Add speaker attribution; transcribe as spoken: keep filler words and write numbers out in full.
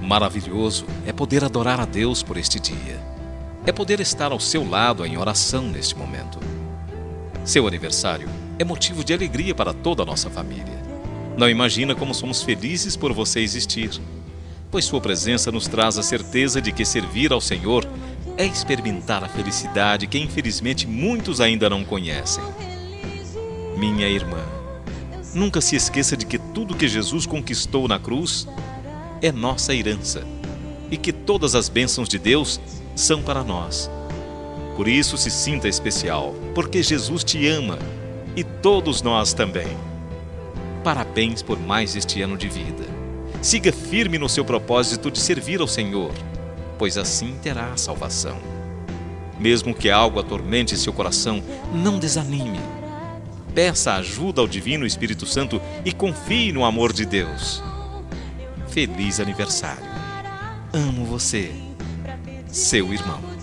Speaker 1: Maravilhoso é poder adorar a Deus por este dia. É poder estar ao seu lado em oração neste momento. Seu aniversário é motivo de alegria para toda a nossa família. Não imagina como somos felizes por você existir, pois sua presença nos traz a certeza de que servir ao Senhor é experimentar a felicidade que infelizmente muitos ainda não conhecem. Minha irmã, nunca se esqueça de que tudo que Jesus conquistou na cruz é nossa herança e que todas as bênçãos de Deus são para nós. Por isso se sinta especial, porque Jesus te ama e todos nós também. Parabéns por mais este ano de vida. Siga firme no seu propósito de servir ao Senhor, pois assim terá a salvação. Mesmo que algo atormente seu coração, não desanime. Peça ajuda ao Divino Espírito Santo e confie no amor de Deus. Feliz aniversário. Amo você, seu irmão.